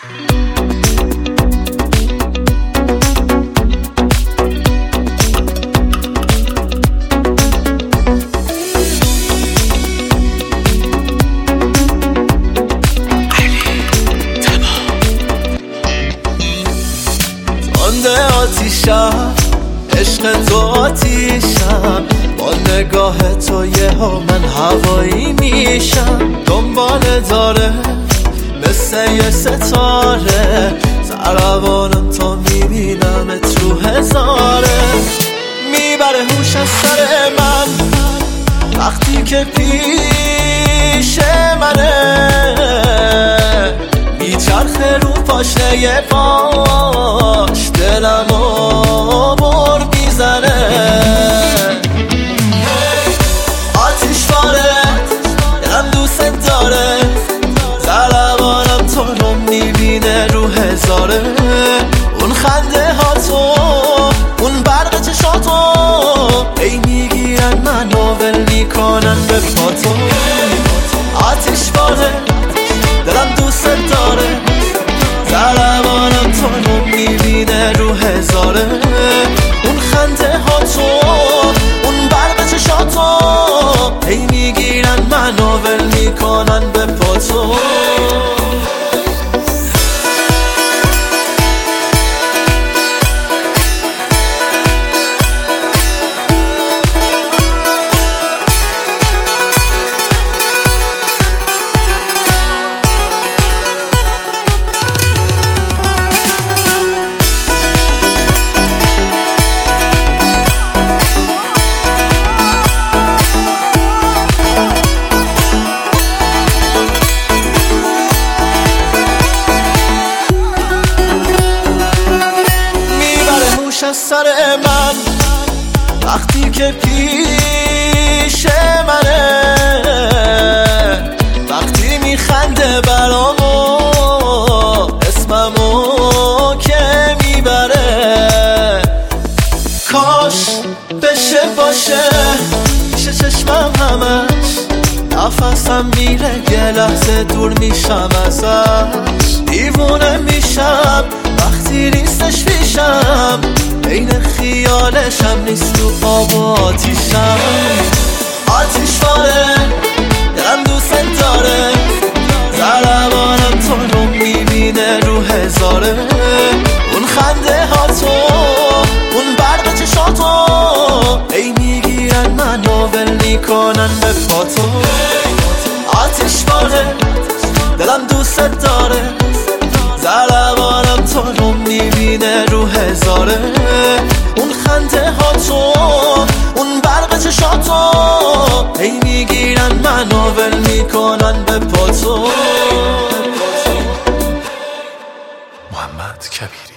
آتیشم عشق تو آتیشم، با نگاه تو یهو من هوایی میشم. دنبال داره مثل یه ستاره، ضربانم تا میبینم تو هزاره. میبره هوش از سر من وقتی که پیش منه، میچرخه رو پاشنه پاش، دلمو بر میزنه. آتیش باره دلم دوست داره، ضربانم تو رو میبینه رو هزاره. اون خنده ها تو، اون برق چشاتو، ای میگیرن منو ول میکنن به پاتو. آتیش باره دلم دوست داره، ضربانم تو رو میبینه رو هزاره. اون خنده ها تو، اون برق چشاتو، ای میگیرن منو ول میکنن به پاتو. از سر من وقتی که پیش منه، وقتی میخنده برامو اسممو که میبره. کاش بشه باشه پیش چشمم همش، نفسم میره یه لحظه دور میشم ازش. دیوونه میشم وقتی نیستش پیشم، بین خیالشم نیست تو آب و آتیشم. آتیش باره دلم دوست داره، ضربانم تو رو میبینه رو هزاره. اون خنده ها تو، اون برق چشاتو، ای میگیرن منو ول میکنن به پاتو. آتیش باره دلم دوست داره، ضربانم تو رو میبینه رو هزاره. اون خنده ها تو، اون برق چشاتو، ای میگیرن منو ول میکنن به پاتو. محمد کبیری.